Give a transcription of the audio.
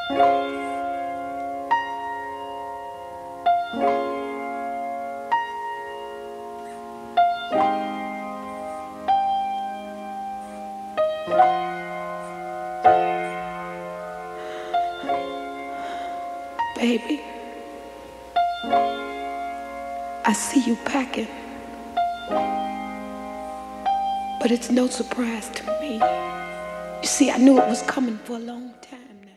Baby, I see you packing, but it's no surprise to me. You see, I knew it was coming for a long time now.